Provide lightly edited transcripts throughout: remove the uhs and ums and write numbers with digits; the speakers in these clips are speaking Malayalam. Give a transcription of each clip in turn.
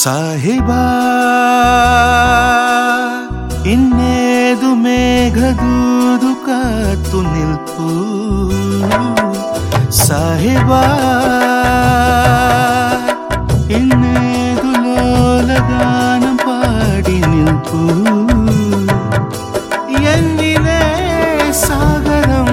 ಸಾಹಿಬಾ ಇನ್ನೇದು ಮೇಘದೂದು ಕಾತು ನಿಲ್ಪು ಸಾಹಿಬಾ ಇನ್ನೇದು ಲೋಲಗಾನ പാടി നിൽപ്പു എന്നിലെ സാഗരം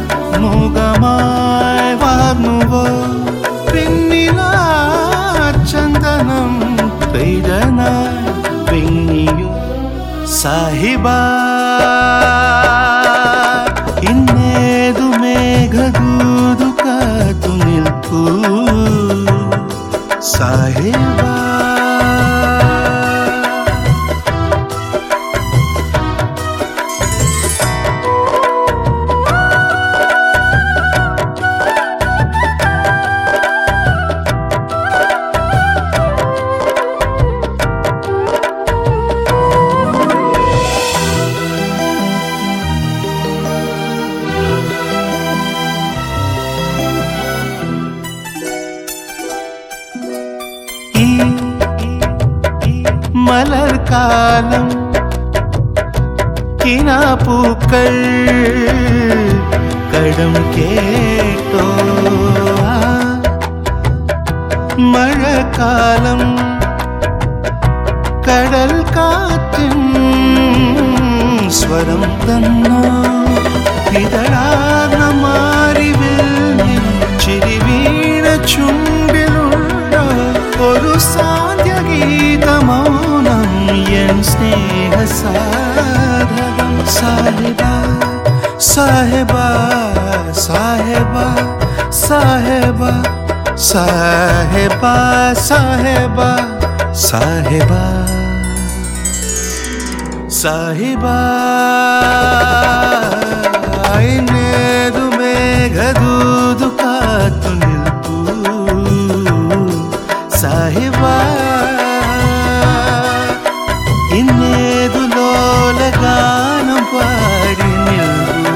മൂകമായി വാർന്നുവോ പിന്നില ചന്ദനം പെയ്തനായി പെണ്ണിയോ സാഹിബാ ಇನ್ನೇದು ಮೇಘದೂದು ಕಾತು ನಿಲ್ಪು ಸಾಹಿಬಾ മലർക്കാലം കിനാപ്പൂക്കൾ കടം കേട്ടോ മഴക്കാലം കടൽ കാറ്റും സ്വരം തന്നോ ഇതളാർന്ന മാറിവിൽ ചിരി വീണ ചുണ്ടിലുള്ള ഒരു സാന്ധ്യഗീതമോ എൻ സ്നേഹസാധകം സാഹിബാ സാഹിബാ സാഹിബാ സാഹിബാ സാഹിബാ സാഹിബാ സാഹിബാ സാഹിബാ ಇನ್ನೇದು ಮೇಘದೂದು ಕಾತು ನಿಲ್ಪು ಸಾಹಿಬಾ ಇನ್ನೇದು ಲೋಲಗಾನ ಪಾಡಿ ನಿಲ್ಪು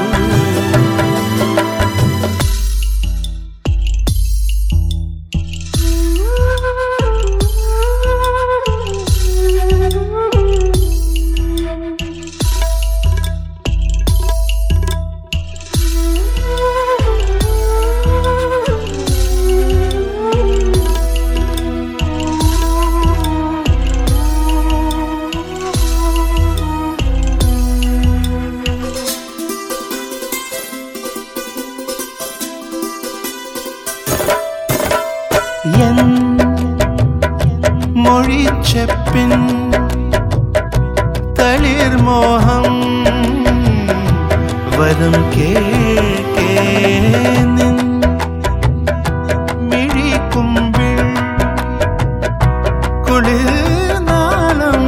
മൊഴിച്ചെപ്പിൻ തളിർമോഹം വരം കേൾക്കേ നിൻ മിഴിക്കുമ്പിൾ കുളിർനാളം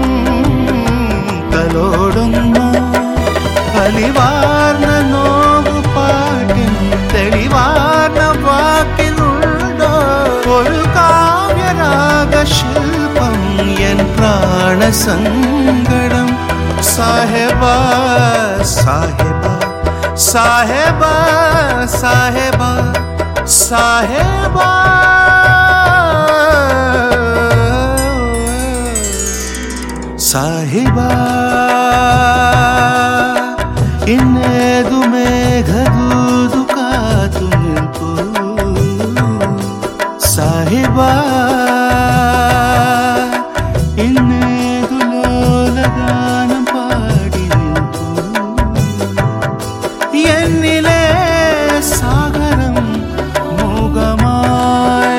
തലോടുന്ന അലിവാർന്ന നോവു പാട്ടിൻ തെളിവാർന്ന വാക്കിനുണ്ടോ ഒരു കാവ്യരാഗശില്പം എൻ പ്രാണസങ്കടം സാഹിബാ സാഹിബാ സാഹിബാ സാഹിബാ സാഹിബാ സാഹിബാ ಇನ್ನೇದು ಮೇಘದೂದು ಕಾತು ನಿಲ್ಪು ಸಾಹಿಬಾ ಇನ್ನೇದು ಲೋಲಗಾನ പാടി നിൽപ്പു എന്നിലെ സാഗരം മൂകമായി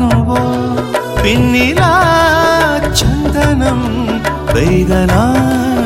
വാർന്നുവോ പിന്നില ചന്ദനം പെയ്തനായി